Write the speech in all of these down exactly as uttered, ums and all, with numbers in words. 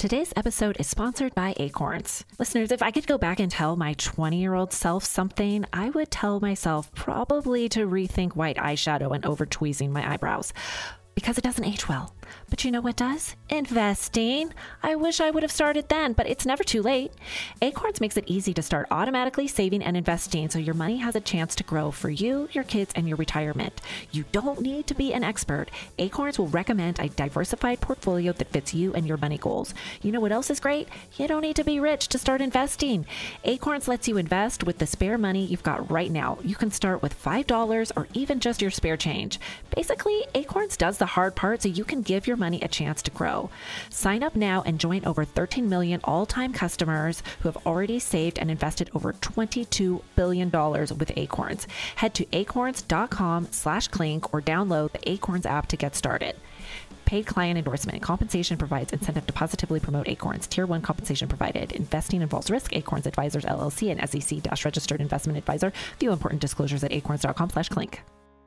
Today's episode is sponsored by Acorns. Listeners, if I could go back and tell my twenty-year-old self something, I would tell myself probably to rethink white eyeshadow and over-tweezing my eyebrows, because it doesn't age well. But you know what does? Investing. I wish I would have started then, but it's never too late. Acorns makes it easy to start automatically saving and investing so your money has a chance to grow for you, your kids, and your retirement. You don't need to be an expert. Acorns will recommend a diversified portfolio that fits you and your money goals. You know what else is great? You don't need to be rich to start investing. Acorns lets you invest with the spare money you've got right now. You can start with five dollars or even just your spare change. Basically, Acorns does the hard part so you can give your money a chance to grow. Sign up now and join over thirteen million all-time customers who have already saved and invested over twenty-two billion dollars with Acorns. Head to acorns.com slash clink or download the Acorns app to get started. Paid client endorsement. Compensation provides incentive to positively promote Acorns. Tier one compensation provided. Investing involves risk. Acorns Advisors, L L C, and S E C-registered investment advisor. View important disclosures at acorns.com slash clink.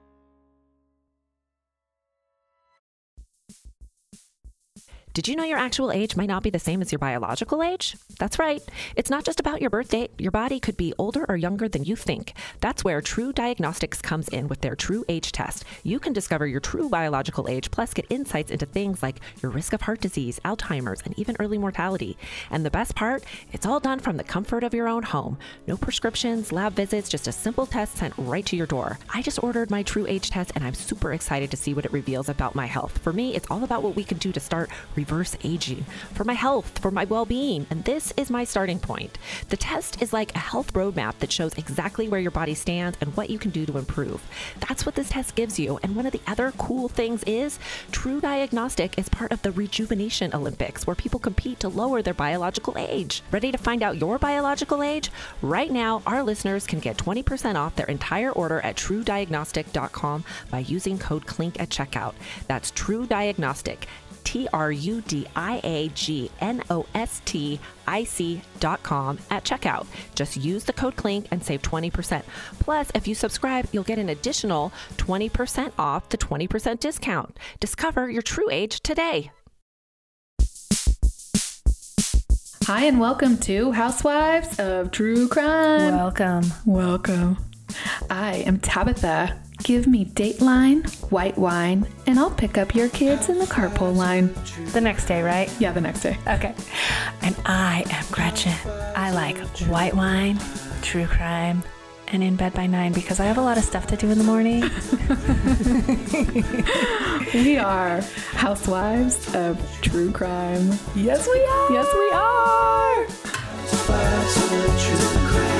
Did you know your actual age might not be the same as your biological age? That's right. It's not just about your birth date. Your body could be older or younger than you think. That's where True Diagnostics comes in with their True Age test. You can discover your true biological age, plus get insights into things like your risk of heart disease, Alzheimer's, and even early mortality. And the best part, it's all done from the comfort of your own home. No prescriptions, lab visits, just a simple test sent right to your door. I just ordered my True Age test, and I'm super excited to see what it reveals about my health. For me, it's all about what we can do to start reverse aging, for my health, for my well-being, and this is my starting point. The test is like a health roadmap that shows exactly where your body stands and what you can do to improve. That's what this test gives you, and one of the other cool things is True Diagnostic is part of the Rejuvenation Olympics, where people compete to lower their biological age. Ready to find out your biological age? Right now, our listeners can get twenty percent off their entire order at true diagnostic dot com by using code CLINK at checkout. That's True Diagnostic. T R U D I A G N O S T I C dot com at checkout. Just use the code CLINK and save twenty percent. Plus, if you subscribe, you'll get an additional twenty percent off the twenty percent discount. Discover your true age today. Hi, and welcome to Housewives of True Crime. Welcome. Welcome. I am Tabitha. Give me Dateline, white wine, and I'll pick up your kids in the carpool line. The next day, right? Yeah, the next day. Okay. And I am Gretchen. I like white wine, true crime, and in bed by nine because I have a lot of stuff to do in the morning. We are Housewives of True Crime. Yes, we are. Yes, we are. Housewives of True Crime.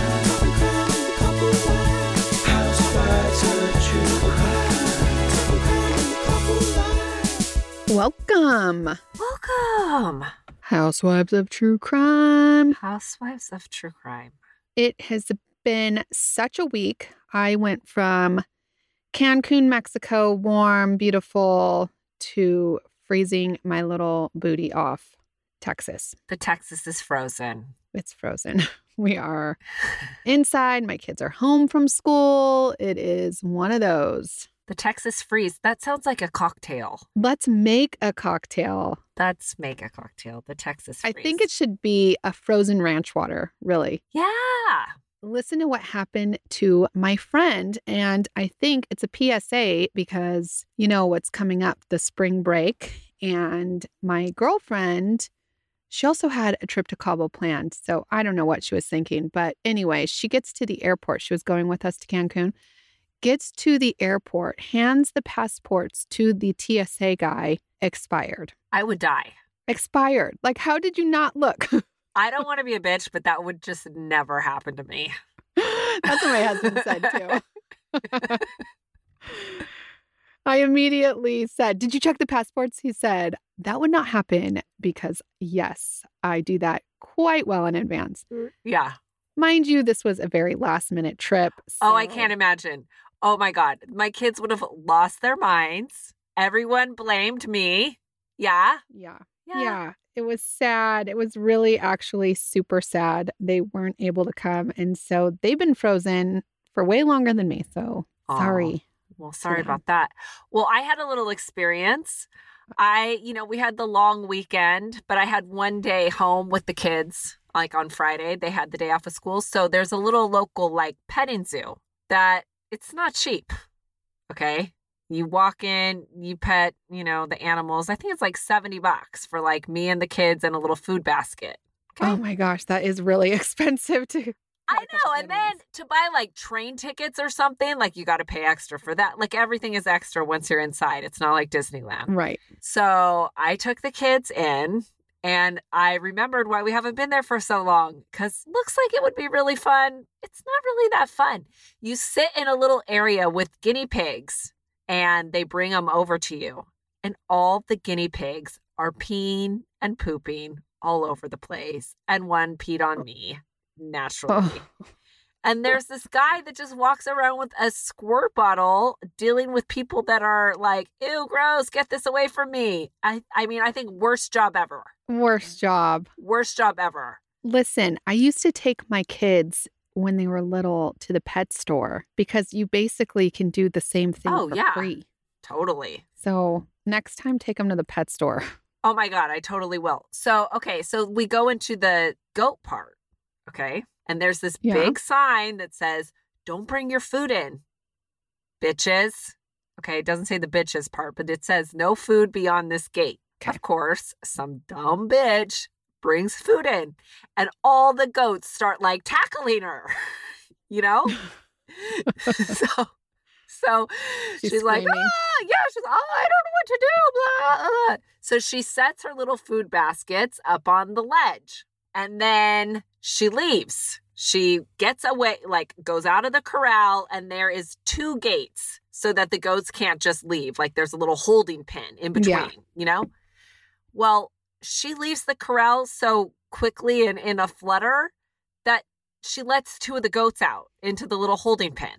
Welcome. Welcome. Housewives of True Crime. Housewives of True Crime. It has been such a week. I went from Cancun, Mexico, warm, beautiful, to freezing my little booty off, Texas. The Texas is frozen. It's frozen. We are inside. My kids are home from school. It is one of those. The Texas freeze. That sounds like a cocktail. Let's make a cocktail. Let's make a cocktail. The Texas freeze. I think it should be a frozen ranch water, really. Yeah. Listen to what happened to my friend. And I think it's a P S A because you know what's coming up, the spring break. And my girlfriend, she also had a trip to Cabo planned. So I don't know what she was thinking. But anyway, she gets to the airport. She was going with us to Cancun. Gets to the airport, hands the passports to the T S A guy, expired. I would die. Expired. Like, how did you not look? I don't want to be a bitch, but that would just never happen to me. That's what my husband said, too. I immediately said, did you check the passports? He said, that would not happen because, yes, I do that quite well in advance. Yeah. Mind you, this was a very last minute trip. So... Oh, I can't imagine. Oh, my God. My kids would have lost their minds. Everyone blamed me. Yeah. Yeah. Yeah. Yeah. It was sad. It was really actually super sad. They weren't able to come. And so they've been frozen for way longer than me. So sorry. Oh, well, sorry about that. Well, I had a little experience. I, you know, we had the long weekend, but I had one day home with the kids, like on Friday. They had the day off of school. So there's a little local, like, petting zoo that it's not cheap. Okay. You walk in, you pet, you know, the animals. I think it's like seventy bucks for like me and the kids and a little food basket. Okay? Oh my gosh, that is really expensive to. I know. And then to buy like train tickets or something, like you got to pay extra for that. Like everything is extra once you're inside. It's not like Disneyland. Right. So I took the kids in and I remembered why we haven't been there for so long because looks like it would be really fun. It's not really that fun. You sit in a little area with guinea pigs and they bring them over to you. And all the guinea pigs are peeing and pooping all over the place. And one peed on me, naturally. Oh. And there's this guy that just walks around with a squirt bottle dealing with people that are like, ew, gross, get this away from me. I, I mean, I think worst job ever. Worst job. Worst job ever. Listen, I used to take my kids when they were little to the pet store because you basically can do the same thing oh, for yeah. free. Totally. So next time, take them to the pet store. Oh my God, I totally will. So, okay, so we go into the goat part, okay? And there's this yeah. big sign that says, don't bring your food in, bitches. Okay, it doesn't say the bitches part, but it says no food beyond this gate. Okay. Of course, some dumb bitch brings food in and all the goats start like tackling her, you know? so so she's, she's like, ah, yeah, she's oh, I don't know what to do, blah, blah. So she sets her little food baskets up on the ledge and then she leaves. She gets away, like goes out of the corral and there is two gates so that the goats can't just leave. Like there's a little holding pen in between, yeah. you know? Well, she leaves the corral so quickly and in a flutter that she lets two of the goats out into the little holding pen.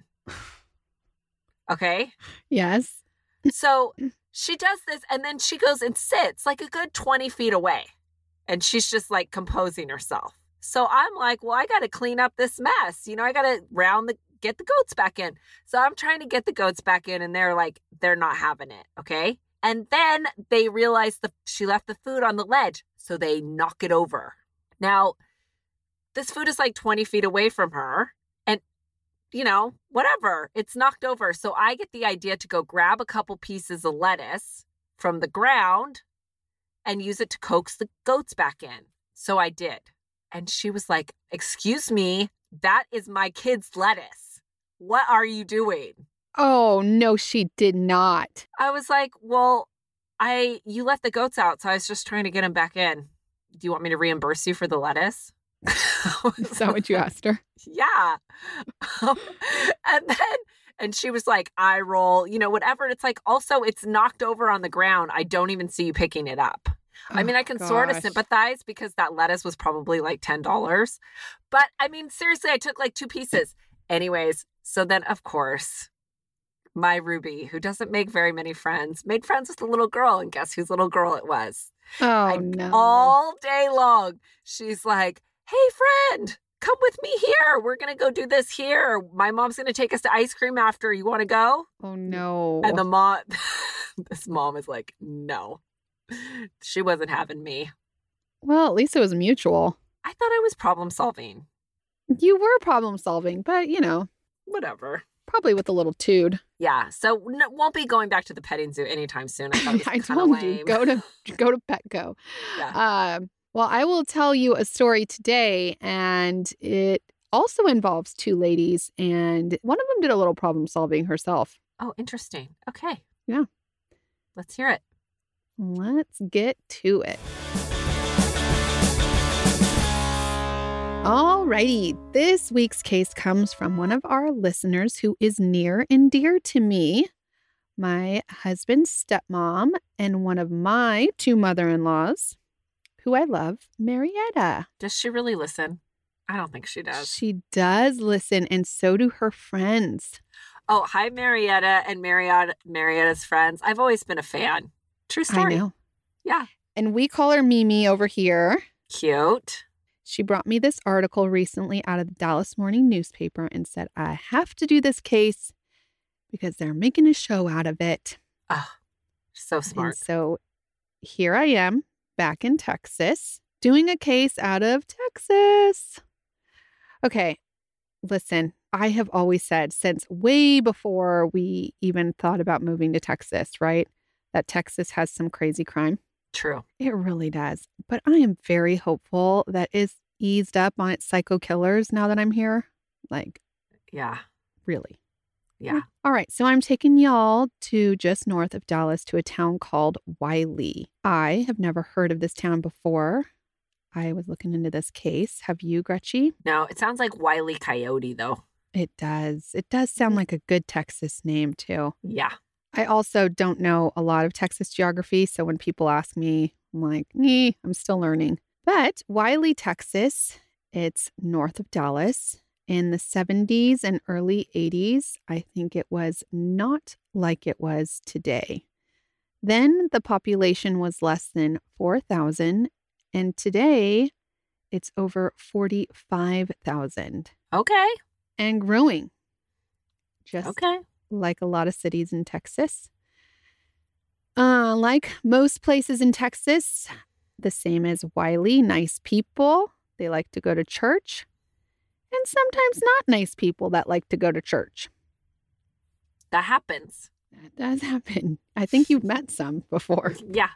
Okay? Yes. So she does this and then she goes and sits like a good twenty feet away. And she's just like composing herself. So I'm like, well, I got to clean up this mess. You know, I got to round the, get the goats back in. So I'm trying to get the goats back in and they're like, they're not having it. Okay? And then they realize the she left the food on the ledge, so they knock it over. Now, this food is like twenty feet away from her, and, you know, whatever, it's knocked over. So I get the idea to go grab a couple pieces of lettuce from the ground and use it to coax the goats back in. So I did. And she was like, excuse me, that is my kid's lettuce. What are you doing? Oh, no, she did not. I was like, well, I you let the goats out, so I was just trying to get them back in. Do you want me to reimburse you for the lettuce? Is that what you asked her? Yeah. Um, and then, and she was like, eye roll, you know, whatever. And it's like, also, it's knocked over on the ground. I don't even see you picking it up. Oh, I mean, I can gosh. sort of sympathize because that lettuce was probably like ten dollars. But I mean, seriously, I took like two pieces. Anyways, so then, of course, my Ruby, who doesn't make very many friends, made friends with a little girl. And guess whose little girl it was? Oh, I, no. All day long, she's like, hey, friend, come with me here. We're going to go do this here. My mom's going to take us to ice cream after. You want to go? Oh, no. And the mom, this mom is like, no, she wasn't having me. Well, at least it was mutual. I thought I was problem solving. You were problem solving, but, you know. Whatever. Probably with a little tood. Yeah, so n- won't be going back to the petting zoo anytime soon. I, thought it was I told lame. you, go to go to Petco. Yeah. Uh, well, I will tell you a story today, and it also involves two ladies, and one of them did a little problem solving herself. Oh, interesting. Okay. Yeah. Let's hear it. Let's get to it. Alrighty, this week's case comes from one of our listeners who is near and dear to me, my husband's stepmom, and one of my two mother-in-laws, who I love, Marietta. Does she really listen? I don't think she does. She does listen, and so do her friends. Oh, hi, Marietta and Marietta, Marietta's friends. I've always been a fan. True story. I know. Yeah. And we call her Mimi over here. Cute. She brought me this article recently out of the Dallas Morning newspaper and said, I have to do this case because they're making a show out of it. Oh, so smart. And so here I am back in Texas doing a case out of Texas. Okay, listen, I have always said since way before we even thought about moving to Texas, right, that Texas has some crazy crime. True. It really does. But I am very hopeful that it's eased up on its psycho killers now that I'm here. Like, yeah, really. Yeah. All right. So I'm taking y'all to just north of Dallas to a town called Wylie. I have never heard of this town before. I was looking into this case. Have you, Gretchen? No, it sounds like Wile E. Coyote, though. It does. It does sound like a good Texas name, too. Yeah. I also don't know a lot of Texas geography. So when people ask me, I'm like, eh, I'm still learning. But Wylie, Texas, it's north of Dallas. In the seventies and early eighties, I think it was not like it was today. Then the population was less than four thousand, and today it's over forty-five thousand. Okay. And growing. Just okay. like a lot of cities in Texas. Uh, like most places in Texas, the same as Wylie, nice people. They like to go to church. And sometimes not nice people that like to go to church. That happens. That does happen. I think you've met some before. Yeah.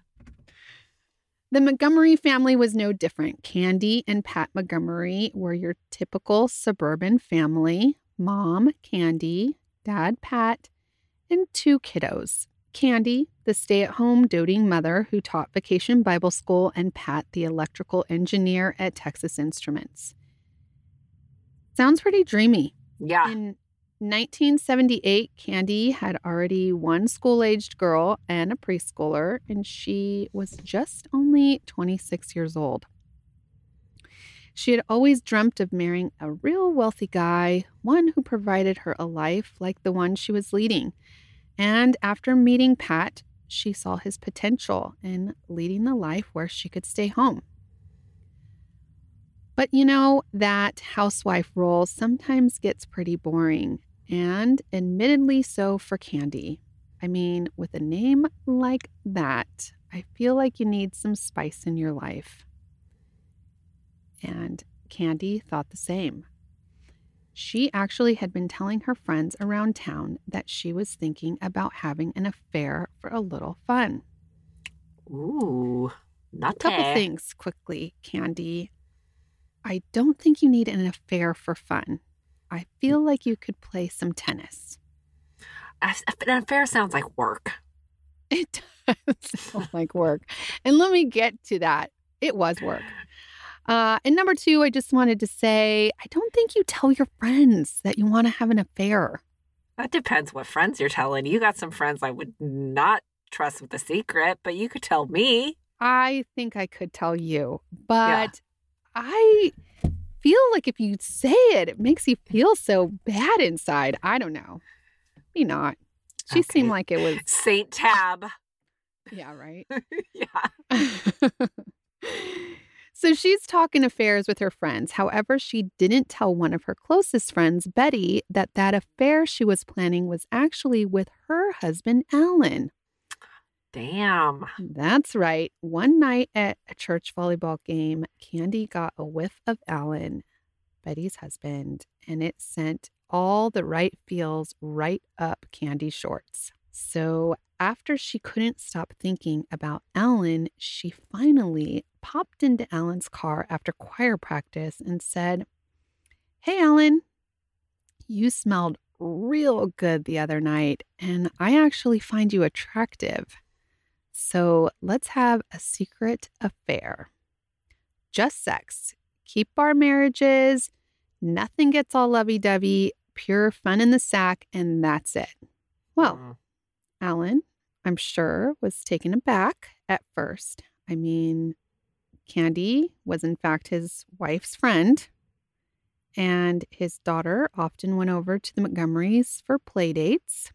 The Montgomery family was no different. Candy and Pat Montgomery were your typical suburban family. Mom, Candy, Dad, Pat, and two kiddos. Candy, the stay-at-home doting mother who taught Vacation Bible School, and Pat, the electrical engineer at Texas Instruments. Sounds pretty dreamy. Yeah. In nineteen seventy-eight, Candy had already one school-aged girl and a preschooler, and she was just only twenty-six years old. She had always dreamt of marrying a real wealthy guy, one who provided her a life like the one she was leading. And after meeting Pat, she saw his potential in leading the life where she could stay home. But you know, that housewife role sometimes gets pretty boring, and admittedly so for Candy. I mean, with a name like that, I feel like you need some spice in your life. And Candy thought the same. She actually had been telling her friends around town that she was thinking about having an affair for a little fun. Ooh, not a couple things quickly, Candy. I don't think you need an affair for fun. I feel like you could play some tennis. An affair sounds like work. It does sound like work. And let me get to that. It was work. Uh, and number two, I just wanted to say, I don't think you tell your friends that you want to have an affair. That depends what friends you're telling. You got some friends I would not trust with a secret, but you could tell me. I think I could tell you, but... Yeah. I feel like if you say it, it makes you feel so bad inside. I don't know. Maybe not. She okay. seemed like it was... Saint Tab. Yeah, right? Yeah. So she's talking affairs with her friends. However, she didn't tell one of her closest friends, Betty, that that affair she was planning was actually with her husband, Alan. Damn. That's right. One night at a church volleyball game, Candy got a whiff of Alan, Betty's husband, and it sent all the right feels right up Candy's shorts. So after she couldn't stop thinking about Alan, she finally popped into Alan's car after choir practice and said, "Hey, Alan, you smelled real good the other night, and I actually find you attractive. So let's have a secret affair. Just sex. Keep our marriages. Nothing gets all lovey-dovey. Pure fun in the sack, and that's it." Well, mm. Alan, I'm sure, was taken aback at first. I mean, Candy was in fact his wife's friend, and his daughter often went over to the Montgomerys for play dates.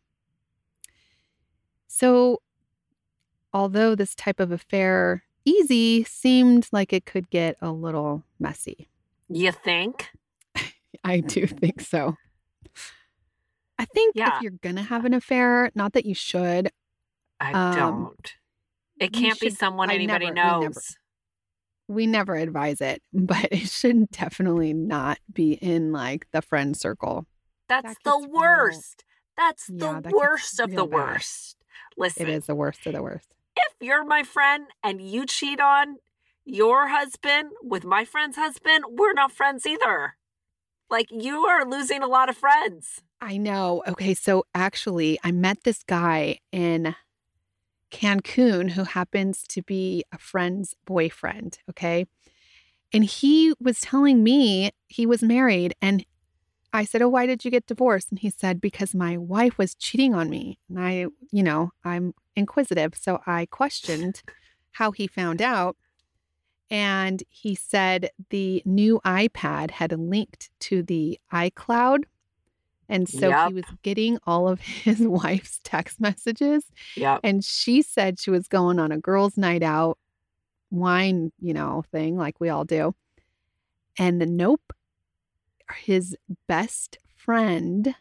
So, although this type of affair, easy, seemed like it could get a little messy. You think? I do think so. I think yeah. if you're going to have an affair, not that you should. I um, don't. It we can't be should- someone I anybody never- we knows. never- We never advise it, but it should definitely not be in like the friend circle. That's That the gets real- worst. That's Yeah, the that gets worst of the real bad. worst. Listen, It is the worst of the worst. if you're my friend and you cheat on your husband with my friend's husband, we're not friends either. Like, you are losing a lot of friends. I know. Okay, so actually, I met this guy in Cancun who happens to be a friend's boyfriend. Okay. And he was telling me he was married. And I said, oh, why did you get divorced? And he said, because my wife was cheating on me. And I, you know, I'm inquisitive. So I questioned how he found out. And he said the new iPad had linked to the iCloud. And so Yep. he was getting all of his wife's text messages. Yep. And she said she was going on a girls' night out wine, you know, thing like we all do. And the nope, his best friend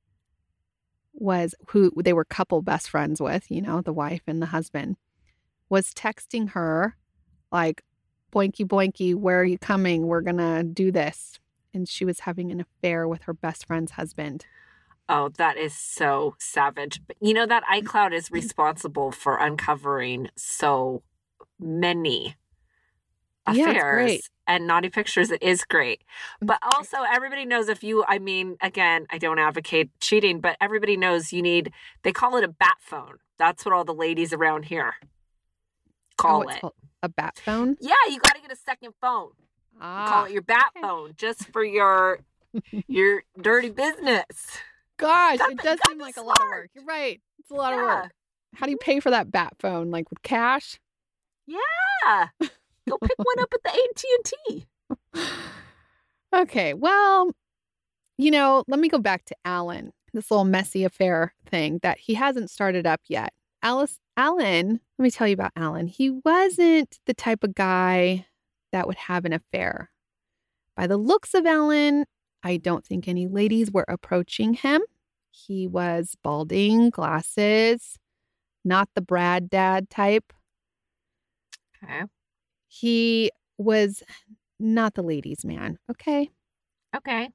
was who they were couple best friends with, you know, the wife and the husband, was texting her like, boinky, boinky, where are you coming? We're going to do this. And she was having an affair with her best friend's husband. Oh, that is so savage. But you know that iCloud is responsible for uncovering so many Yeah, it's affairs great. and naughty pictures. It is great. But It's great. also everybody knows if you, I mean, again, I don't advocate cheating, but everybody knows you need, they call it a bat phone. That's what all the ladies around here call Oh, it's it. called a bat phone? Yeah, you got to get a second phone. Ah, Call it your bat okay. phone just for your your dirty business. gosh, Gotta it be- does gotta seem be like a lot of smart. work. You're right. It's a lot of Yeah. work. How do you pay for that bat phone? Like with cash? Yeah. Go pick one up at the A T and T. Okay, well, you know, let me go back to Alan, this little messy affair thing that he hasn't started up yet. Alice, Alan, let me tell you about Alan. He wasn't the type of guy that would have an affair. By the looks of Alan, I don't think any ladies were approaching him. He was balding, glasses, not the Brad dad type. Okay. He was not the ladies' man, okay? Okay.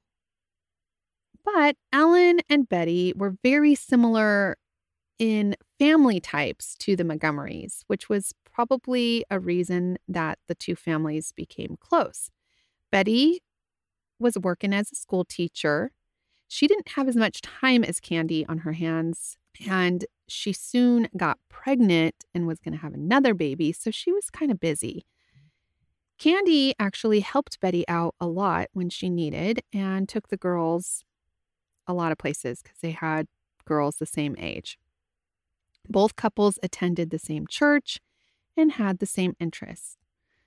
But Alan and Betty were very similar in family types to the Montgomerys, which was probably a reason that the two families became close. Betty was working as a school teacher. She didn't have as much time as Candy on her hands, and she soon got pregnant and was going to have another baby, so she was kind of busy. Candy actually helped Betty out a lot when she needed and took the girls a lot of places because they had girls the same age. Both couples attended the same church and had the same interests.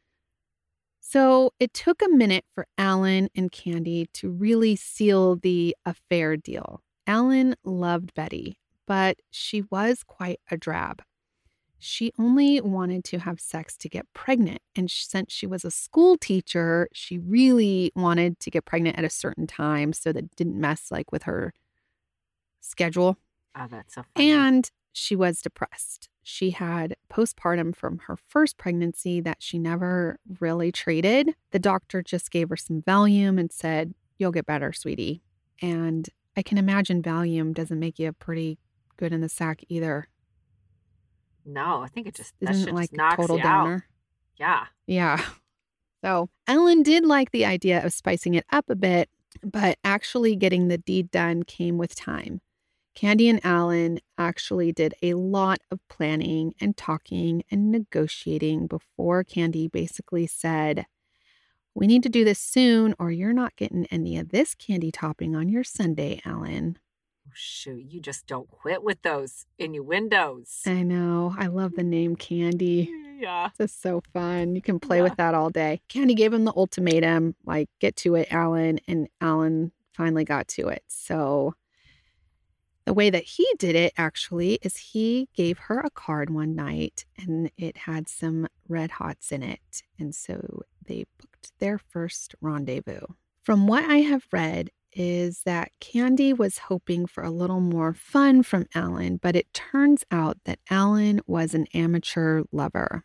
So it took a minute for Alan and Candy to really seal the affair deal. Alan loved Betty, but she was quite a drab. She only wanted to have sex to get pregnant. And since she was a school teacher, she really wanted to get pregnant at a certain time so that it didn't mess like with her schedule. Oh, that's so funny. And she was depressed. She had postpartum from her first pregnancy that she never really traded. The doctor just gave her some Valium and said, "You'll get better, sweetie." And I can imagine Valium doesn't make you pretty good in the sack either. No, I think it just, that Isn't shit it like just knocks a total you downer? out. Yeah. Yeah. So Ellen did like the idea of spicing it up a bit, but actually getting the deed done came with time. Candy and Alan actually did a lot of planning and talking and negotiating before Candy basically said, "We need to do this soon or you're not getting any of this candy topping on your sundae, Alan." Oh, shoot, you just don't quit with those innuendos. I know. I love the name Candy. Yeah. This is so fun. You can play Yeah. with that all day. Candy gave him the ultimatum, like, get to it, Alan. And Alan finally got to it. So the way that he did it, actually, is he gave her a card one night and it had some Red Hots in it. And so they booked their first rendezvous. From what I have read, is that Candy was hoping for a little more fun from Alan, but it turns out that Alan was an amateur lover.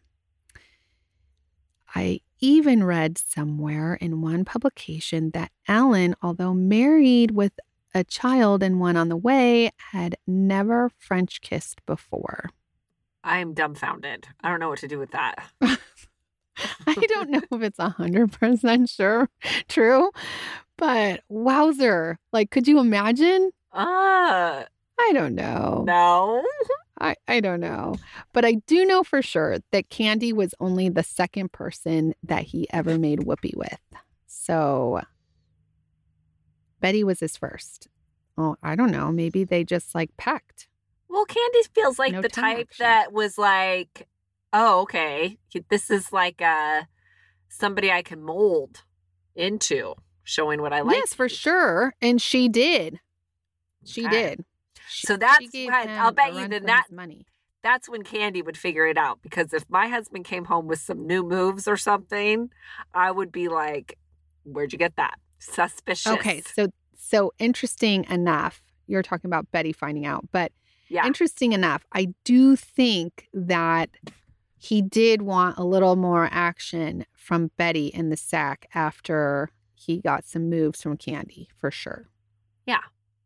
I even read somewhere in one publication that Alan, although married with a child and one on the way, had never French kissed before. I'm dumbfounded. I don't know what to do with that. I don't know if it's one hundred percent sure true, but wowzer. Like, could you imagine? Uh, I don't know. no. I, I don't know. But I do know for sure that Candy was only the second person that he ever made whoopee with. So Betty was his first. Oh, I don't know. Maybe they just like pecked. Well, Candy feels like No the tongue type action. that was like, oh, okay, this is like uh, somebody I can mold into, showing what I like. Yes, for sure. And she did. She Okay. did. She- So that's she gave what- him I'll bet a you run that for that- his money. That's when Candy would figure it out. Because if my husband came home with some new moves or something, I would be like, where'd you get that? Suspicious. Okay, so so interesting enough. You're talking about Betty finding out, but Yeah. interesting enough, I do think that he did want a little more action from Betty in the sack after he got some moves from Candy, for sure. Yeah.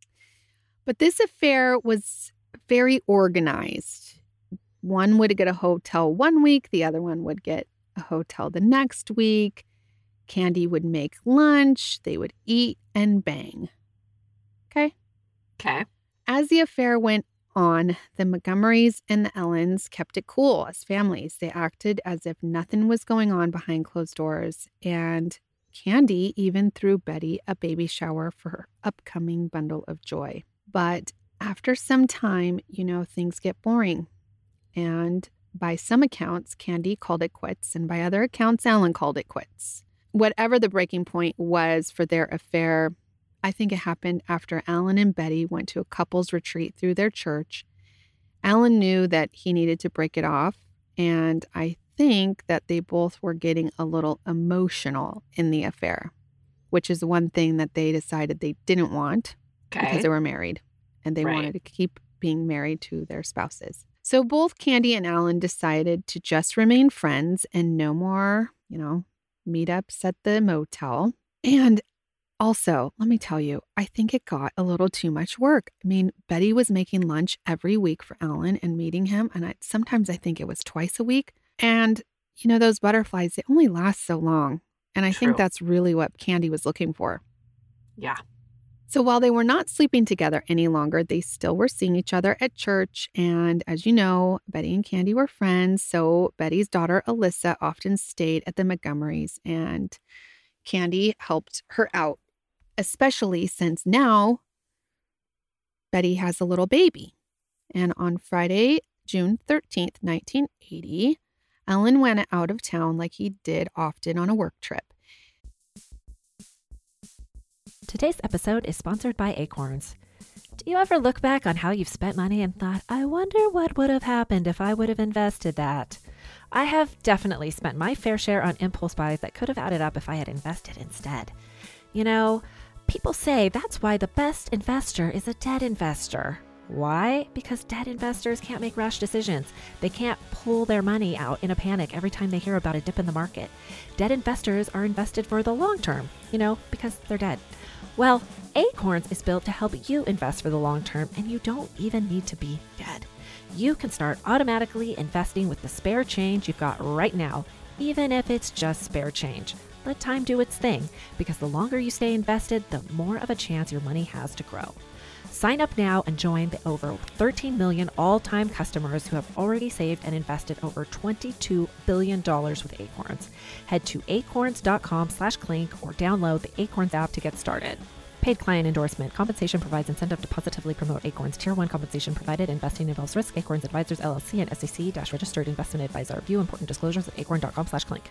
But this affair was very organized. One would get a hotel one week, the other one would get a hotel the next week. Candy would make lunch, they would eat and bang. Okay? Okay. As the affair went on, the Montgomerys and the Ellens kept it cool as families. They acted as if nothing was going on behind closed doors, and Candy even threw Betty a baby shower for her upcoming bundle of joy. But after some time, you know, things get boring. And by some accounts, Candy called it quits, and by other accounts, Alan called it quits. Whatever the breaking point was for their affair, I think it happened after Alan and Betty went to a couples retreat through their church. Alan knew that he needed to break it off, and I think that they both were getting a little emotional in the affair, which is one thing that they decided they didn't want Okay. because they were married, and they Right. wanted to keep being married to their spouses. So both Candy and Alan decided to just remain friends and no more, you know, meetups at the motel. And also, let me tell you, I think it got a little too much work. I mean, Betty was making lunch every week for Alan and meeting him. And I, sometimes I think it was twice a week. And, you know, those butterflies, they only last so long. And I True. think that's really what Candy was looking for. Yeah. So while they were not sleeping together any longer, they still were seeing each other at church. And as you know, Betty and Candy were friends. So Betty's daughter, Alyssa, often stayed at the Montgomerys, and Candy helped her out, especially since now Betty has a little baby. And on Friday, June thirteenth, nineteen eighty, Alan went out of town like he did often on a work trip. Today's episode is sponsored by Acorns. Do you ever look back on how you've spent money and thought, I wonder what would have happened if I would have invested that? I have definitely spent my fair share on impulse buys that could have added up if I had invested instead. You know, people say that's why the best investor is a debt investor. Why? Because debt investors can't make rash decisions. They can't pull their money out in a panic every time they hear about a dip in the market. Debt investors are invested for the long term, you know, because they're dead. Well, Acorns is built to help you invest for the long term, and you don't even need to be dead. You can start automatically investing with the spare change you've got right now, even if it's just spare change. Let time do its thing, because the longer you stay invested, the more of a chance your money has to grow. Sign up now and join the over thirteen million all-time customers who have already saved and invested over twenty-two billion dollars with Acorns. Head to acorns.com slash clink or download the Acorns app to get started. Paid client endorsement. Compensation provides incentive to positively promote Acorns. Tier one compensation provided. Investing involves risk. Acorns Advisors, L L C, and S E C-registered investment advisor. View important disclosures at acorn.com slash clink.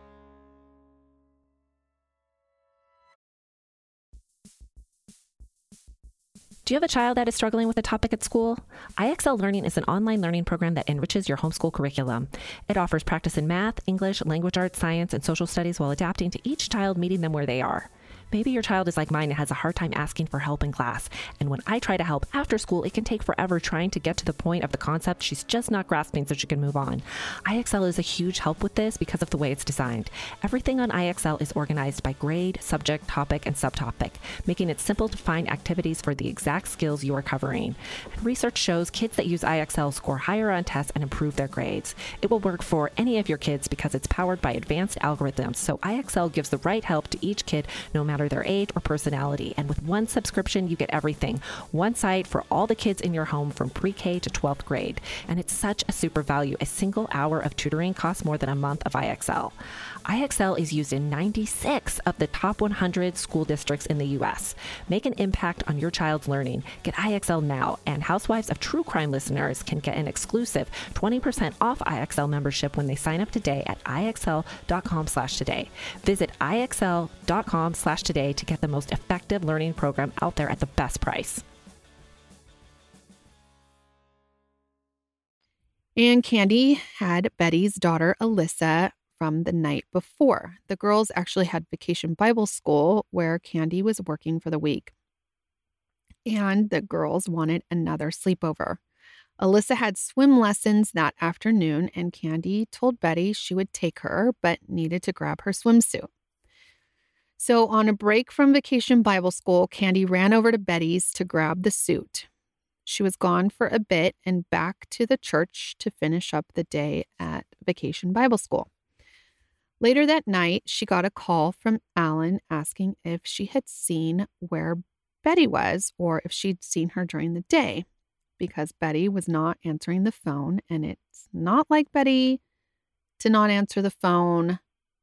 Do you have a child that is struggling with a topic at school? I X L Learning is an online learning program that enriches your homeschool curriculum. It offers practice in math, English, language arts, science, and social studies while adapting to each child, meeting them where they are. Maybe your child is like mine and has a hard time asking for help in class. And when I try to help after school, it can take forever trying to get to the point of the concept she's just not grasping so she can move on. I X L is a huge help with this because of the way it's designed. Everything on I X L is organized by grade, subject, topic, and subtopic, making it simple to find activities for the exact skills you are covering. And research shows kids that use I X L score higher on tests and improve their grades. It will work for any of your kids because it's powered by advanced algorithms, so I X L gives the right help to each kid no matter their age or personality. And with one subscription, you get everything. One site for all the kids in your home from pre-K to twelfth grade. And it's such a super value. A single hour of tutoring costs more than a month of I X L. I X L is used in ninety-six of the top one hundred school districts in the U S. Make an impact on your child's learning. Get I X L now, and Housewives of True Crime listeners can get an exclusive twenty percent off I X L membership when they sign up today at IXL.com slash today. Visit IXL.com slash today to get the most effective learning program out there at the best price. And Candy had Betty's daughter, Alyssa, from the night before. The girls actually had vacation Bible school where Candy was working for the week. And the girls wanted another sleepover. Alyssa had swim lessons that afternoon, and Candy told Betty she would take her, but needed to grab her swimsuit. So on a break from vacation Bible school, Candy ran over to Betty's to grab the suit. She was gone for a bit and back to the church to finish up the day at vacation Bible school. Later that night, she got a call from Alan asking if she had seen where Betty was or if she'd seen her during the day, because Betty was not answering the phone, and it's not like Betty to not answer the phone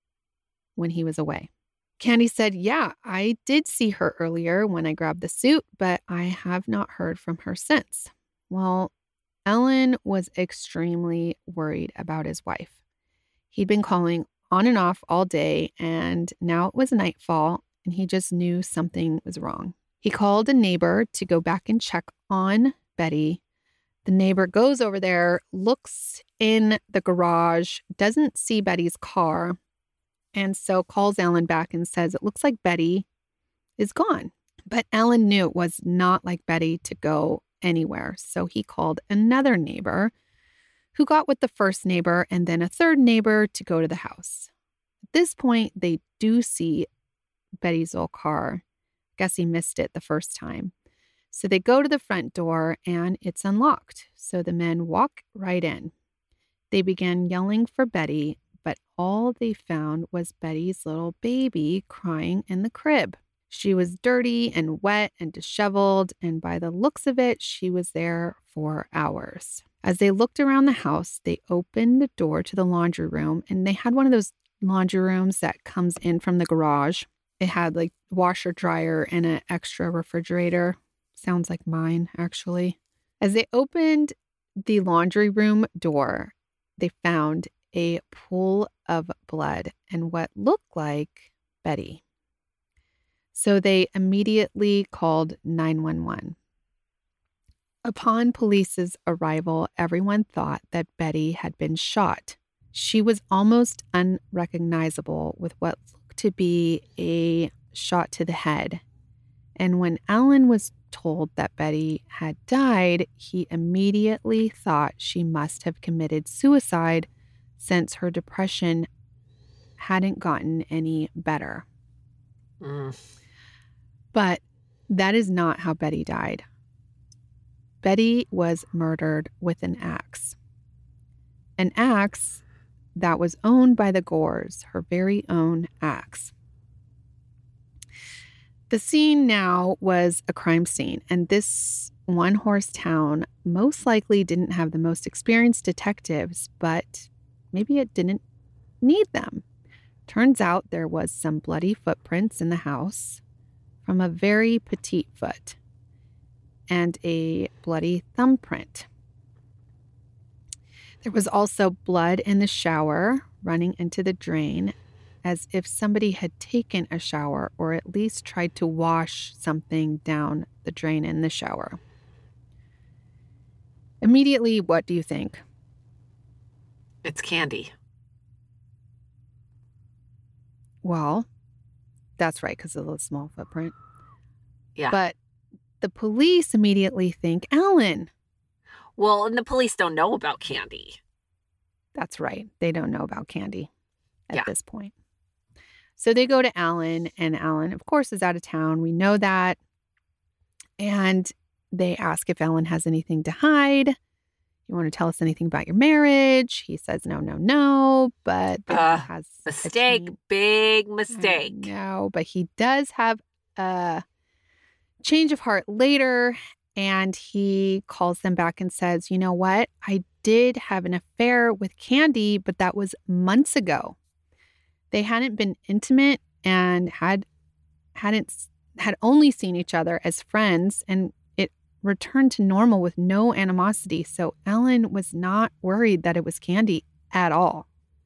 when he was away. Candy said, yeah, I did see her earlier when I grabbed the suit, but I have not heard from her since. Well, Ellen was extremely worried about his wife. He'd been calling on and off all day, and now it was nightfall, and he just knew something was wrong. He called a neighbor to go back and check on Betty. The neighbor goes over there, looks in the garage, doesn't see Betty's car, and so calls Alan back and says, it looks like Betty is gone. But Alan knew it was not like Betty to go anywhere, so he called another neighbor who got with the first neighbor and then a third neighbor to go to the house. At this point, they do see Betty's old car. Guess he missed it the first time. So they go to the front door and it's unlocked. So the men walk right in. They began yelling for Betty, but all they found was Betty's little baby crying in the crib. She was dirty and wet and disheveled, and by the looks of it, she was there for hours. As they looked around the house, they opened the door to the laundry room, and they had one of those laundry rooms that comes in from the garage. It had like washer, dryer, and an extra refrigerator. Sounds like mine, actually. As they opened the laundry room door, they found a pool of blood and what looked like Betty. So they immediately called nine one one. Upon police's arrival, everyone thought that Betty had been shot. She was almost unrecognizable with what looked to be a shot to the head. And when Alan was told that Betty had died, he immediately thought she must have committed suicide since her depression hadn't gotten any better. Mm. But that is not how Betty died. Betty was murdered with an axe. An axe that was owned by the Gores, her very own axe. The scene now was a crime scene, and this one-horse town most likely didn't have the most experienced detectives, but maybe it didn't need them. Turns out there was some bloody footprints in the house from a very petite foot and a bloody thumbprint. There was also blood in the shower running into the drain, as if somebody had taken a shower or at least tried to wash something down the drain in the shower. Immediately, what do you think? It's Candy. Well, That's right, because of the small footprint. Yeah. But the police immediately think Alan. Well, and the police don't know about Candy. That's right. They don't know about Candy at Yeah. this point. So they go to Alan, and Alan, of course, is out of town. We know that. And they ask if Alan has anything to hide. You want to tell us anything about your marriage? He says no, no, no. But then Uh, he has a Mistake. change- Big mistake. No, but he does have a change of heart later. And he calls them back and says, you know what? I did have an affair with Candy, but that was months ago. They hadn't been intimate and had hadn't had only seen each other as friends, and it returned to normal with no animosity. So Alan was not worried that it was Candy at all.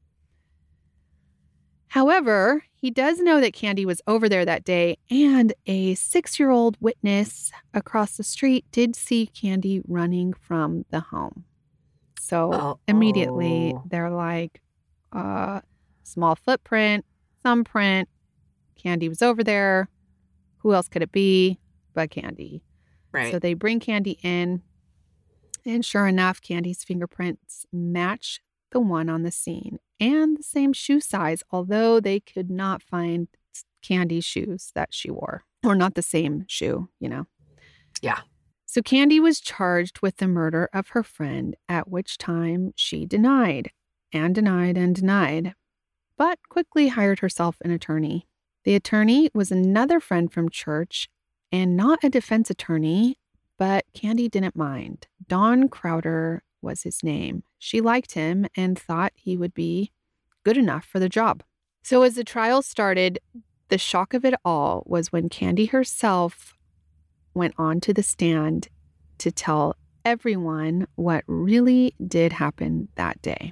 However, he does know that Candy was over there that day, and a six-year-old witness across the street did see Candy running from the home. So Uh-oh. immediately they're like, uh, small footprint, thumbprint, Candy was over there. Who else could it be but Candy? Right. So they bring Candy in, and sure enough, Candy's fingerprints match the one on the scene and the same shoe size, although they could not find Candy's shoes that she wore, or not the same shoe, you know. Yeah. So Candy was charged with the murder of her friend, at which time she denied and denied and denied, but quickly hired herself an attorney. The attorney was another friend from church and not a defense attorney, but Candy didn't mind. Don Crowder was his name. She liked him and thought he would be good enough for the job. So as the trial started, the shock of it all was when Candy herself went on to the stand to tell everyone what really did happen that day.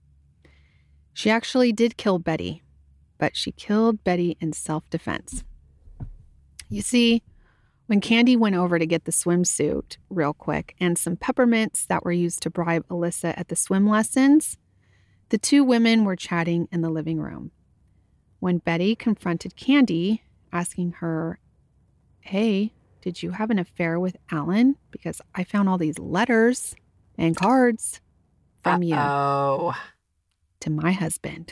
She actually did kill Betty, but she killed Betty in self-defense. You see, when Candy went over to get the swimsuit real quick and some peppermints that were used to bribe Alyssa at the swim lessons, the two women were chatting in the living room. When Betty confronted Candy, asking her, hey, did you have an affair with Alan? Because I found all these letters and cards from you Oh. to my husband.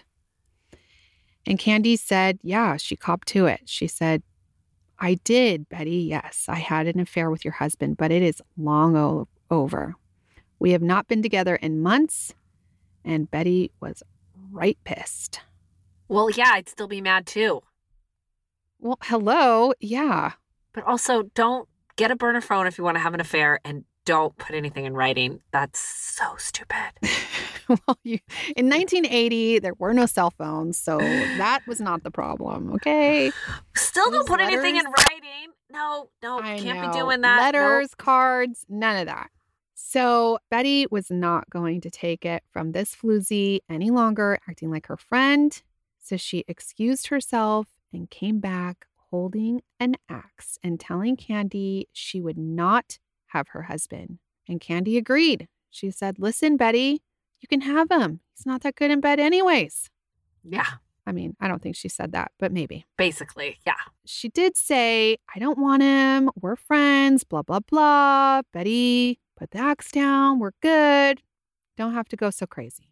And Candy said, yeah, she copped to it. She said, I did, Betty. Yes, I had an affair with your husband, but it is long o- over. We have not been together in months. And Betty was right pissed. Well, yeah, I'd still be mad too. Well, hello. Yeah. But also, don't get a burner phone if you want to have an affair, and don't put anything in writing. That's so stupid. Well, you, in nineteen eighty, there were no cell phones, so that was not the problem, okay? Still don't Those put anything in letters- writing. No, no, I can't know. be doing that. Letters, Nope. cards, none of that. So Betty was not going to take it from this floozy any longer, acting like her friend. So she excused herself and came back holding an axe and telling Candy she would not have her husband. And Candy agreed. She said, listen, Betty, you can have him. He's not that good in bed anyways. Yeah, I mean, I don't think she said that, but maybe. basically, yeah. She did say, I don't want him. We're friends, blah, blah, blah. Betty, put the axe down. We're good. Don't have to go so crazy.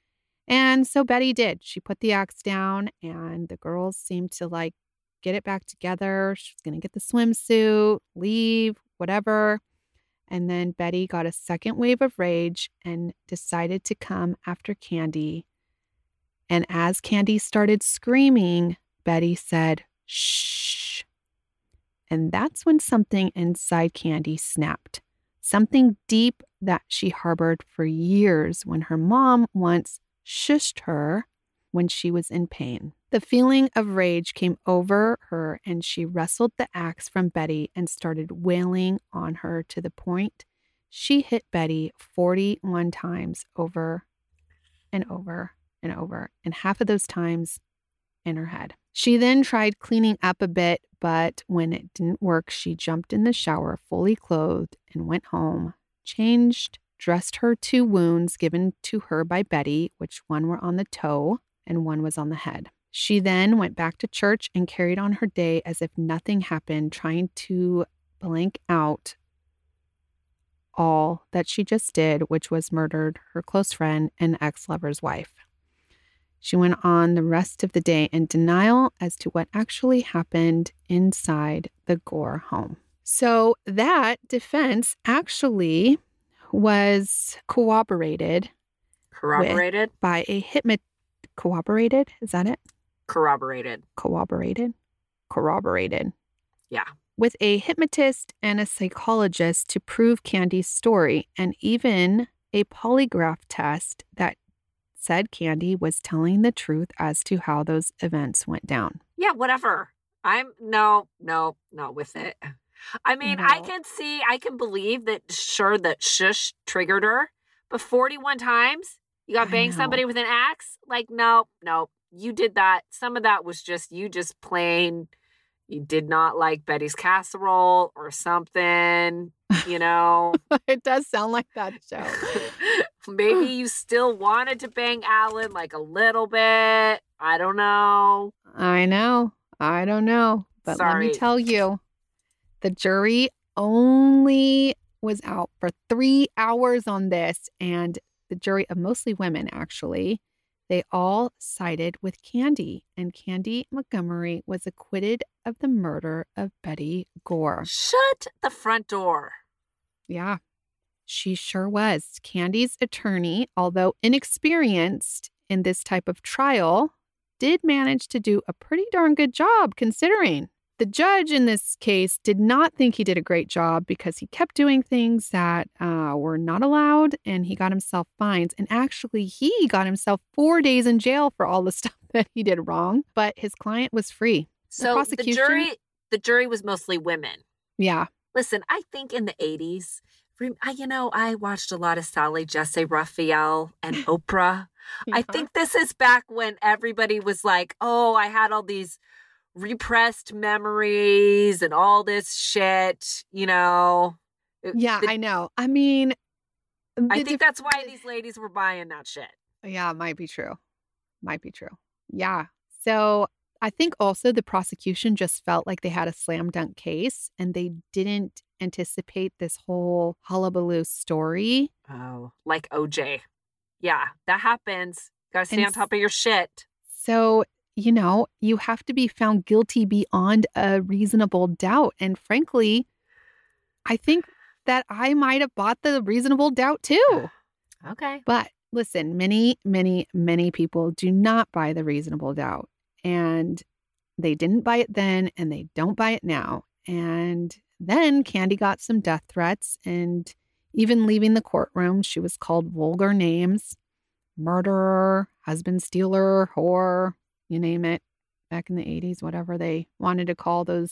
And so Betty did. She put the axe down, and the girls seemed to like get it back together. She was going to get the swimsuit, leave, whatever. And then Betty got a second wave of rage and decided to come after Candy. And as Candy started screaming, Betty said, shh. And that's when something inside Candy snapped. Something deep that she harbored for years when her mom once shushed her when she was in pain. The feeling of rage came over her, and she wrestled the axe from Betty and started wailing on her to the point she hit Betty forty-one times over and over and over, and half of those times in her head. She then tried cleaning up a bit, but when it didn't work, she jumped in the shower fully clothed and went home, changed, dressed her two wounds given to her by Betty, which one were on the toe and one was on the head. She then went back to church and carried on her day as if nothing happened, trying to blank out all that she just did, which was murdered her close friend and ex-lover's wife. She went on the rest of the day in denial as to what actually happened inside the Gore home. So that defense actually was corroborated. Corroborated? By a hypnot... Corroborated? Is that it? Corroborated. Corroborated? Corroborated. Yeah. With a hypnotist and a psychologist to prove Candy's story, and even a polygraph test that said Candy was telling the truth as to how those events went down. Yeah, whatever. I'm no, no, not with it. I mean, No. I can see, I can believe that, sure, that shush triggered her, but forty-one times you got I bang know. somebody with an axe? Like, no, no, you did that. Some of that was just, you just plain, you did not like Betty's casserole or something, you know. It does sound like that show. Maybe you still wanted to bang Alan like a little bit. I don't know. I know. I don't know. But let Sorry. me tell you, the jury only was out for three hours on this. And the jury of mostly women, actually, they all sided with Candy. And Candy Montgomery was acquitted of the murder of Betty Gore. Shut the front door. Yeah, she sure was. Candy's attorney, although inexperienced in this type of trial, did manage to do a pretty darn good job considering. The judge in this case did not think he did a great job because he kept doing things that uh, were not allowed, and he got himself fines. And actually, he got himself four days in jail for all the stuff that he did wrong. But his client was free. So the, prosecution- jury, the jury was mostly women. Yeah. Listen, I think in the eighties, I, you know, I watched a lot of Sally Jesse Raphael and Oprah. I Yeah. think this is back when everybody was like, oh, I had all these repressed memories and all this shit, you know. Yeah, The- I know. I mean, I the think def- that's why these ladies were buying that shit. Yeah, it might be true. Might be true. Yeah. So I think also the prosecution just felt like they had a slam dunk case and they didn't anticipate this whole hullabaloo story. Oh, like O J. Yeah, that happens. Gotta stay And on top of your shit. So, you know, you have to be found guilty beyond a reasonable doubt. And frankly, I think that I might have bought the reasonable doubt too. Okay. But listen, many, many, many people do not buy the reasonable doubt. And they didn't buy it then, and they don't buy it now. And then Candy got some death threats, and even leaving the courtroom, she was called vulgar names: murderer, husband stealer, whore, you name it. Back in the eighties, whatever they wanted to call those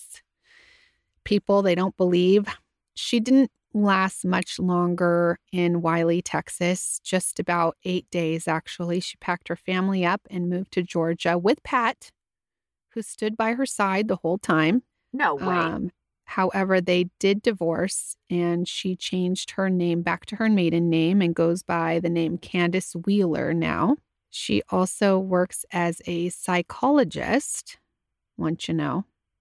people they don't believe. She didn't last much longer in Wiley, Texas, just about eight days, actually. She packed her family up and moved to Georgia with Pat, who stood by her side the whole time. No way. Um, however, they did divorce, and she changed her name back to her maiden name and goes by the name Candace Wheeler now. She also works as a psychologist, once you know,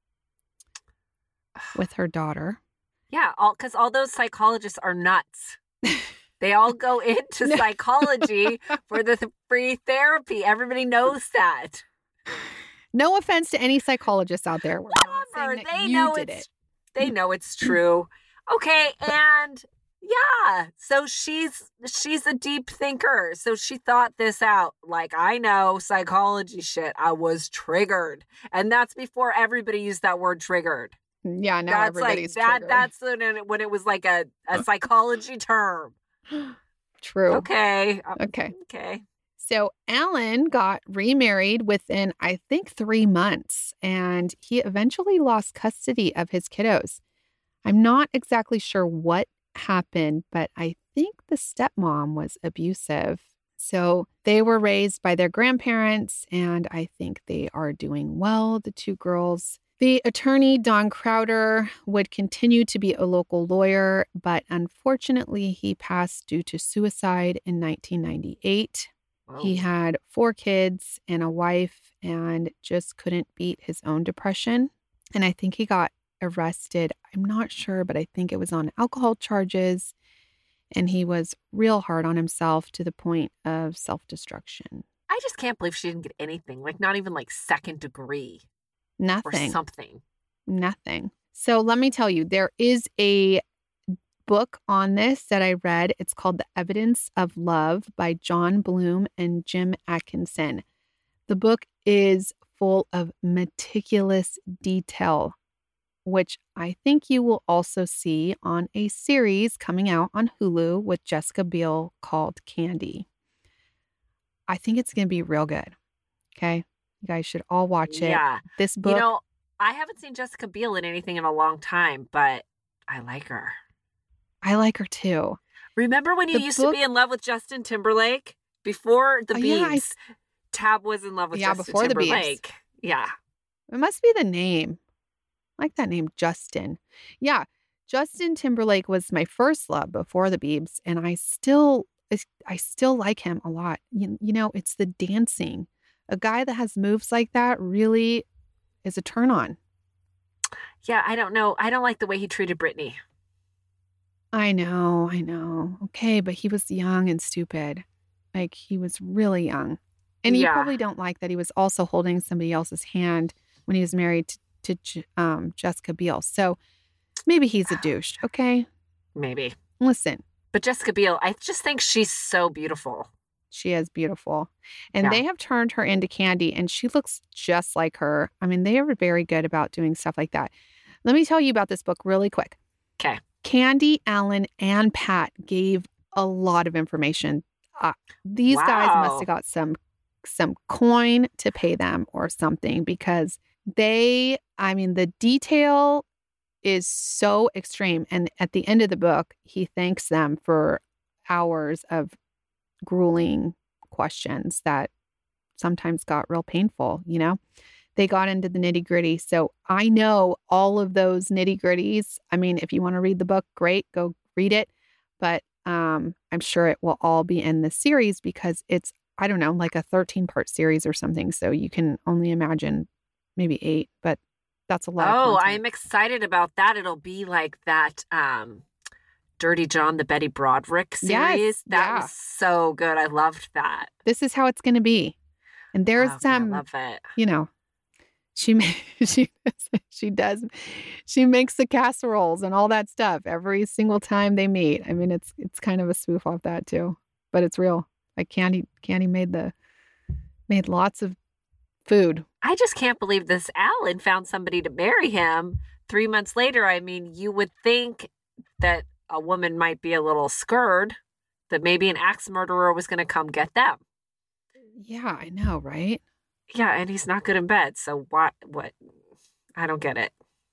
with her daughter. Yeah, all because all those psychologists are nuts. They all go into No. psychology for the th- free therapy. Everybody knows that. No offense to any psychologists out there. We're not saying Whatever. that They you know did it's it. they know it's true. Okay, and yeah, so she's she's a deep thinker. So she thought this out. Like, I know psychology shit. I was triggered, and that's before everybody used that word triggered. Yeah, now that's everybody's like that. triggered. That's when it, when it was like a, a psychology term. True. Okay. uh, Okay. Okay. So Alan got remarried within, I think, three months, and he eventually lost custody of his kiddos. I'm not exactly sure what happened, but I think the stepmom was abusive. So they were raised by their grandparents, and I think they are doing well, the two girls. The attorney, Don Crowder, would continue to be a local lawyer, but unfortunately, he passed due to suicide in nineteen ninety-eight. Whoa. He had four kids and a wife and just couldn't beat his own depression. And I think he got arrested. I'm not sure, but I think it was on alcohol charges. And he was real hard on himself to the point of self-destruction. I just can't believe she didn't get anything, like not even like second degree Nothing. or something. Nothing. So let me tell you, there is a book on this that I read. It's called The Evidence of Love by John Bloom and Jim Atkinson. The book is full of meticulous detail, which I think you will also see on a series coming out on Hulu with Jessica Biel called Candy. I think it's going to be real good. Okay? You guys should all watch it. Yeah. This book. You know, I haven't seen Jessica Biel in anything in a long time, but I like her. I like her too. Remember when you The used book- to be in love with Justin Timberlake? Before the Oh, Biebs, yeah, I s- Tab was in love with Yeah, Justin before the Biebs. Timberlake. Yeah. It must be the name. I like that name, Justin. Yeah, Justin Timberlake was my first love before the Biebs, and I still, I still like him a lot. You, you know, it's the dancing. A guy that has moves like that really is a turn on. Yeah, I don't know. I don't like the way he treated Britney. I know, I know. Okay, but he was young and stupid. Like, he was really young. And you Yeah. probably don't like that he was also holding somebody else's hand when he was married to, to J- um, Jessica Biel. So maybe he's a douche, okay? Maybe. Listen, But Jessica Biel, I just think she's so beautiful. she is beautiful. And Yeah. they have turned her into Candy, and she looks just like her. I mean, they are very good about doing stuff like that. Let me tell you about this book really quick. Okay. Candy, Alan, and Pat gave a lot of information. Uh, these guys must Wow. have got some some coin to pay them or something, because they, I mean, the detail is so extreme. And at the end of the book, he thanks them for hours of grueling questions that sometimes got real painful, you know? They got into the nitty gritty. So I know all of those nitty gritties. I mean, if you want to read the book, great, go read it. But um, I'm sure it will all be in the series, because it's, I don't know, like a thirteen part series or something. So you can only imagine maybe eight, but that's a lot. Oh, of I'm excited about that. It'll be like that um, Dirty John, the Betty Broderick series. Yes, that yeah. was so good. I loved that. This is how it's going to be. And there's Okay, some, I love it. you know, she ma- she she does she makes the casseroles and all that stuff every single time they meet. I mean, it's it's kind of a spoof off that too, but it's real. Like Candy Candy made the made lots of food. I just can't believe this Alan found somebody to marry him three months later. I mean, you would think that a woman might be a little scared that maybe an axe murderer was going to come get them. Yeah, I know, right? Yeah, and he's not good in bed. So what? What? I don't get it.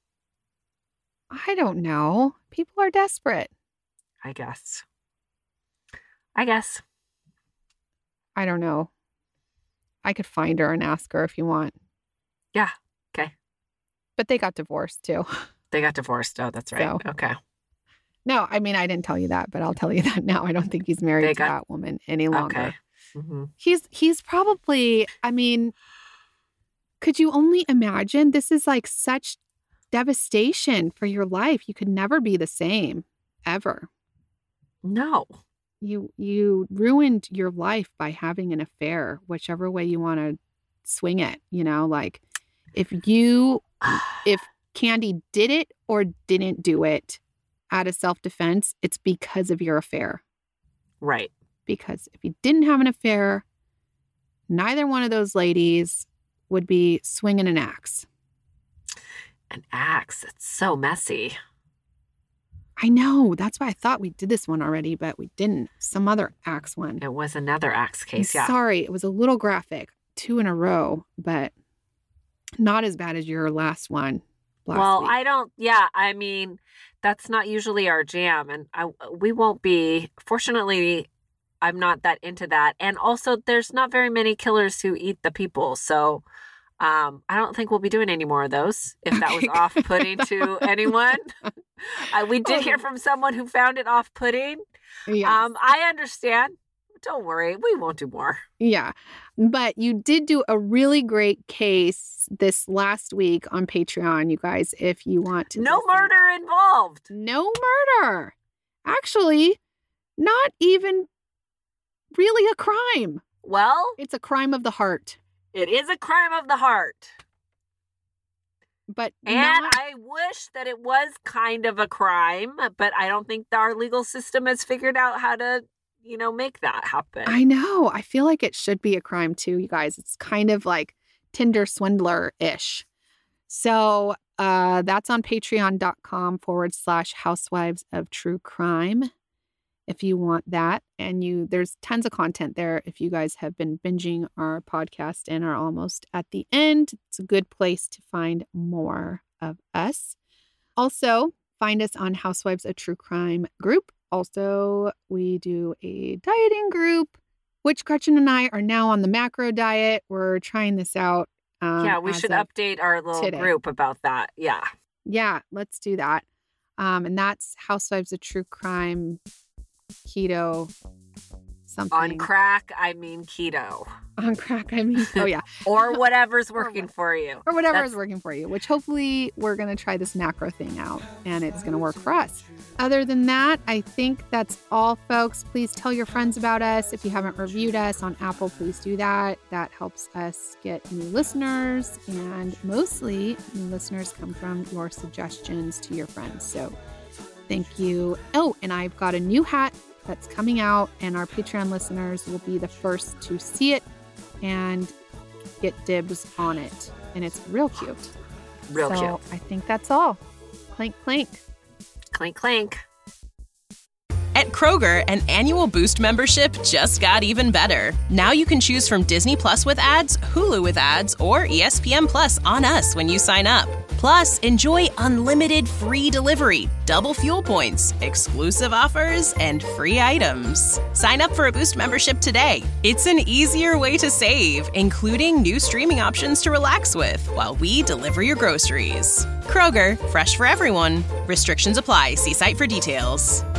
I don't know. People are desperate. I guess. I guess. I don't know. I could find her and ask her if you want. Yeah. Okay. But they got divorced too. They got divorced. Oh, that's right. So- Okay. No, I mean, I didn't tell you that, but I'll tell you that now. I don't think he's married They to got- that woman any longer. Okay. Mm-hmm. He's he's probably, I mean, could you only imagine? This is like such devastation for your life. You could never be the same ever. No. You you ruined your life by having an affair, whichever way you want to swing it, you know, like if you if Candy did it or didn't do it out of self-defense, it's because of your affair. Right. Because if you didn't have an affair, neither one of those ladies would be swinging an axe. An axe. It's so messy. I know. That's why I thought we did this one already, but we didn't. Some other axe one. It was another axe I'm case. Yeah. sorry. It was a little graphic. Two in a row, but not as bad as your last one. Last Well, week. I don't. Yeah, I mean, that's not usually our jam, and I we won't be. Fortunately, I'm not that into that, and also there's not very many killers who eat the people, so um, I don't think we'll be doing any more of those. If that was Okay. off-putting to anyone, uh, we did hear from someone who found it off-putting. Yes. Um, I understand. don't worry. We won't do more. Yeah. But you did do a really great case this last week on Patreon, you guys, if you want to. No listen. murder involved. No murder. Actually, not even really a crime. Well, it's a crime of the heart. It is a crime of the heart. But and not... I wish that it was kind of a crime, but I don't think our legal system has figured out how to, you know, make that happen. I know. I feel like it should be a crime too, you guys. It's kind of like Tinder swindler-ish. So uh, that's on patreon.com forward slash housewives of true crime. If you want that, and you, there's tons of content there. If you guys have been binging our podcast and are almost at the end, it's a good place to find more of us. Also, find us on Housewives of True Crime group. Also, we do a dieting group, which Gretchen and I are now on the macro diet. We're trying this out. Um, yeah, we should update our little today. group about that. Yeah. Yeah, let's do that. Um, and that's Housewives of True Crime keto something. On crack, I mean keto. On crack, I mean, oh yeah. Or whatever's working for you. Or whatever That's... is working for you, which hopefully we're going to try this macro thing out and it's going to work for us. Other than that, I think that's all, folks. Please tell your friends about us. If you haven't reviewed us on Apple, please do that. That helps us get new listeners, and mostly new listeners come from your suggestions to your friends. So thank you. Oh, and I've got a new hat that's coming out, and our Patreon listeners will be the first to see it and get dibs on it. And it's real cute. Real so cute. I think that's all. Clink, clink. Clink, clink. At Kroger, an annual Boost membership just got even better. Now you can choose from Disney Plus with ads, Hulu with ads, or E S P N Plus on us when you sign up. Plus, enjoy unlimited free delivery, double fuel points, exclusive offers, and free items. Sign up for a Boost membership today. It's an easier way to save, including new streaming options to relax with while we deliver your groceries. Kroger, fresh for everyone. Restrictions apply. See site for details.